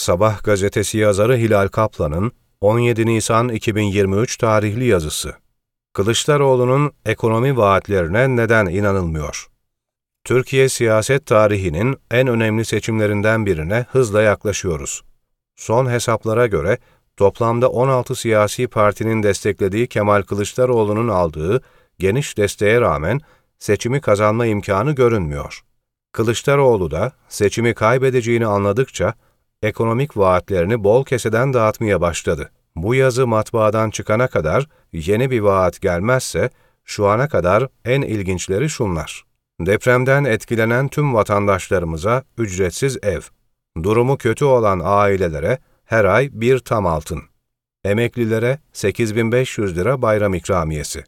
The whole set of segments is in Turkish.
Sabah gazetesi yazarı Hilal Kaplan'ın 17 Nisan 2023 tarihli yazısı. Kılıçdaroğlu'nun ekonomi vaatlerine neden inanılmıyor? Türkiye siyaset tarihinin en önemli seçimlerinden birine hızla yaklaşıyoruz. Son hesaplara göre toplamda 16 siyasi partinin desteklediği Kemal Kılıçdaroğlu'nun aldığı geniş desteğe rağmen seçimi kazanma imkanı görünmüyor. Kılıçdaroğlu da seçimi kaybedeceğini anladıkça ekonomik vaatlerini bol keseden dağıtmaya başladı. Bu yazı matbaadan çıkana kadar yeni bir vaat gelmezse şu ana kadar en ilginçleri şunlar. Depremden etkilenen tüm vatandaşlarımıza ücretsiz ev. Durumu kötü olan ailelere her ay bir tam altın. Emeklilere 8.500 lira bayram ikramiyesi.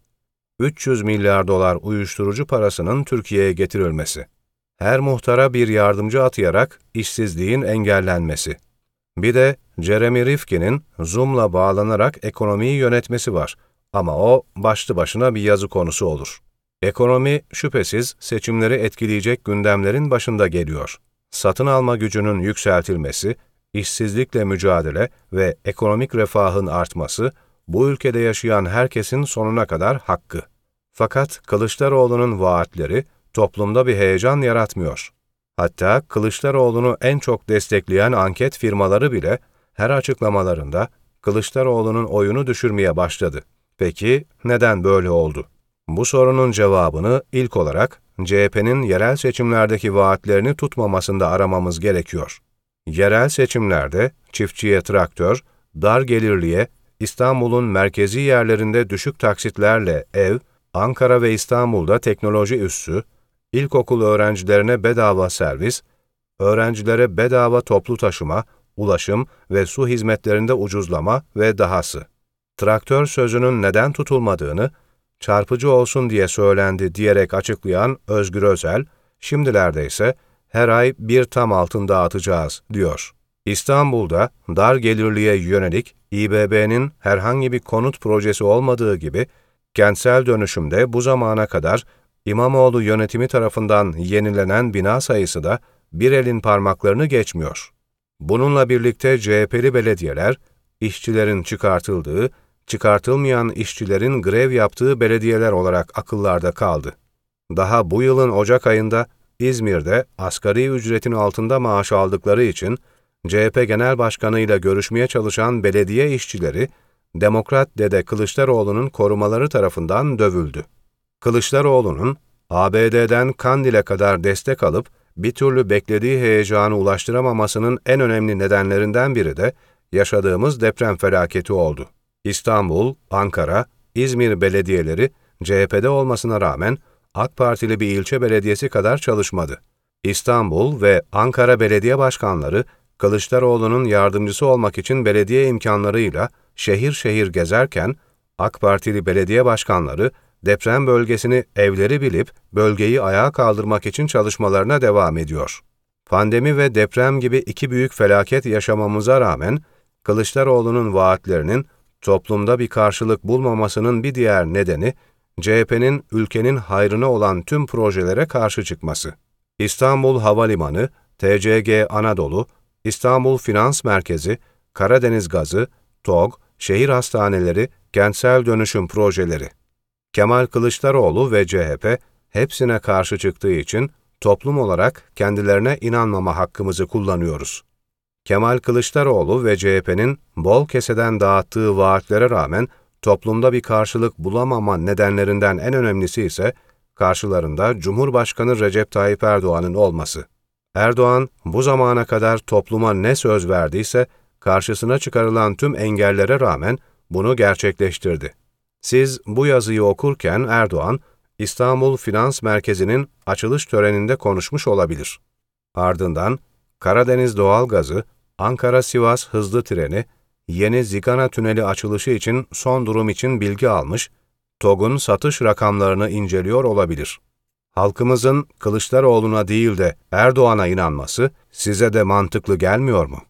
300 milyar dolar uyuşturucu parasının Türkiye'ye getirilmesi. Her muhtara bir yardımcı atayarak işsizliğin engellenmesi. Bir de Jeremy Rifkin'in Zoom'la bağlanarak ekonomiyi yönetmesi var. Ama o başlı başına bir yazı konusu olur. Ekonomi şüphesiz seçimleri etkileyecek gündemlerin başında geliyor. Satın alma gücünün yükseltilmesi, işsizlikle mücadele ve ekonomik refahın artması, bu ülkede yaşayan herkesin sonuna kadar hakkı. Fakat Kılıçdaroğlu'nun vaatleri toplumda bir heyecan yaratmıyor. Hatta Kılıçdaroğlu'nu en çok destekleyen anket firmaları bile her açıklamalarında Kılıçdaroğlu'nun oyunu düşürmeye başladı. Peki neden böyle oldu? Bu sorunun cevabını ilk olarak CHP'nin yerel seçimlerdeki vaatlerini tutmamasında aramamız gerekiyor. Yerel seçimlerde çiftçiye traktör, dar gelirliye, İstanbul'un merkezi yerlerinde düşük taksitlerle ev, Ankara ve İstanbul'da teknoloji üssü, ilkokul öğrencilerine bedava servis, öğrencilere bedava toplu taşıma, ulaşım ve su hizmetlerinde ucuzlama ve dahası. Traktör sözünün neden tutulmadığını, çarpıcı olsun diye söylendi diyerek açıklayan Özgür Özel, şimdilerde ise her ay bir tam altın dağıtacağız diyor. İstanbul'da dar gelirliye yönelik İBB'nin herhangi bir konut projesi olmadığı gibi, kentsel dönüşümde bu zamana kadar İmamoğlu yönetimi tarafından yenilenen bina sayısı da bir elin parmaklarını geçmiyor. Bununla birlikte CHP'li belediyeler, işçilerin çıkartıldığı, çıkartılmayan işçilerin grev yaptığı belediyeler olarak akıllarda kaldı. Daha bu yılın Ocak ayında İzmir'de asgari ücretin altında maaş aldıkları için CHP Genel Başkanı ile görüşmeye çalışan belediye işçileri, Demokrat Dede Kılıçdaroğlu'nun korumaları tarafından dövüldü. Kılıçdaroğlu'nun ABD'den Kandil'e kadar destek alıp bir türlü beklediği heyecanı ulaştıramamasının en önemli nedenlerinden biri de yaşadığımız deprem felaketi oldu. İstanbul, Ankara, İzmir belediyeleri CHP'de olmasına rağmen AK Partili bir ilçe belediyesi kadar çalışmadı. İstanbul ve Ankara belediye başkanları Kılıçdaroğlu'nun yardımcısı olmak için belediye imkanlarıyla şehir şehir gezerken, AK Partili belediye başkanları deprem bölgesini evleri bilip bölgeyi ayağa kaldırmak için çalışmalarına devam ediyor. Pandemi ve deprem gibi iki büyük felaket yaşamamıza rağmen Kılıçdaroğlu'nun vaatlerinin toplumda bir karşılık bulmamasının bir diğer nedeni CHP'nin ülkenin hayrına olan tüm projelere karşı çıkması. İstanbul Havalimanı, TCG Anadolu, İstanbul Finans Merkezi, Karadeniz Gazı, TOG, şehir hastaneleri, kentsel dönüşüm projeleri. Kemal Kılıçdaroğlu ve CHP hepsine karşı çıktığı için toplum olarak kendilerine inanmama hakkımızı kullanıyoruz. Kemal Kılıçdaroğlu ve CHP'nin bol keseden dağıttığı vaatlere rağmen toplumda bir karşılık bulamama nedenlerinden en önemlisi ise karşılarında Cumhurbaşkanı Recep Tayyip Erdoğan'ın olması. Erdoğan bu zamana kadar topluma ne söz verdiyse karşısına çıkarılan tüm engellere rağmen bunu gerçekleştirdi. Siz bu yazıyı okurken Erdoğan, İstanbul Finans Merkezi'nin açılış töreninde konuşmuş olabilir. Ardından Karadeniz Doğalgazı, Ankara-Sivas hızlı treni, yeni Zigana Tüneli açılışı için son durum için bilgi almış, TOG'un satış rakamlarını inceliyor olabilir. Halkımızın Kılıçdaroğlu'na değil de Erdoğan'a inanması size de mantıklı gelmiyor mu?